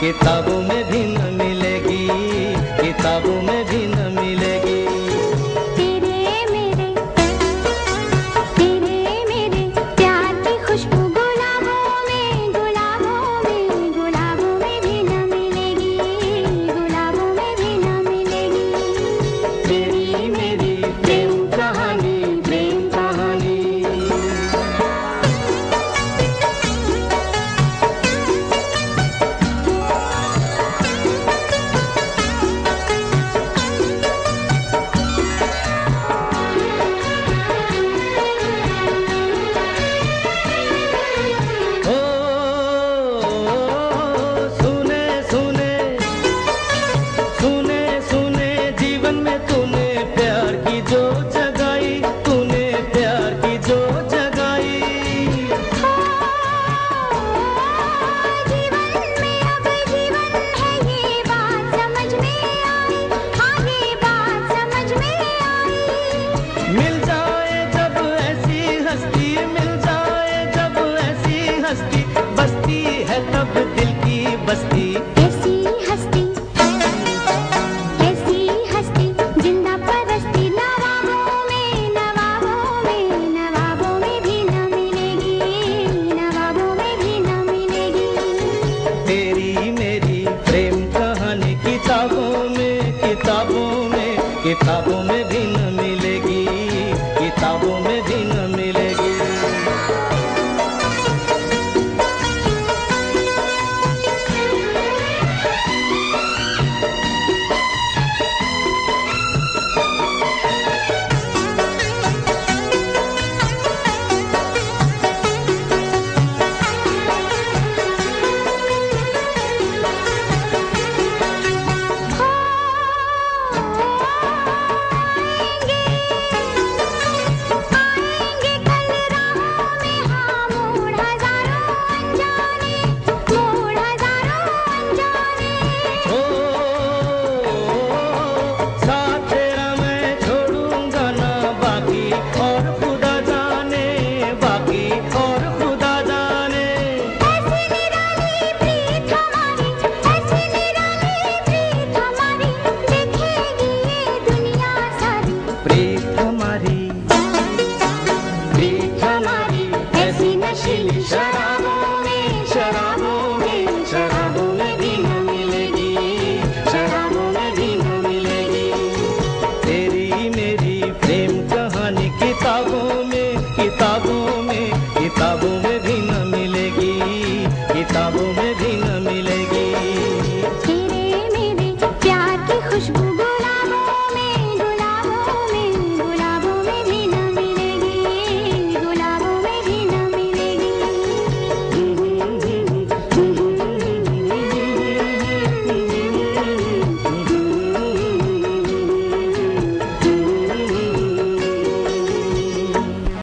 किताबों में भी न मिलेगी, किताबों में भी न मिलेगी। बस्ती है तब दिल की बस्ती। ऐसी हस्ती, ऐसी हस्ती, जिंदा परस्ती नवाबों में, नवाबों में, नवाबों में भी न मिलेगी, नवाबों में भी न मिलेगी। तेरी मेरी प्रेम कहानी किताबों में, किताबों में, किताबों में भी न मिलेगी, किताबों में भी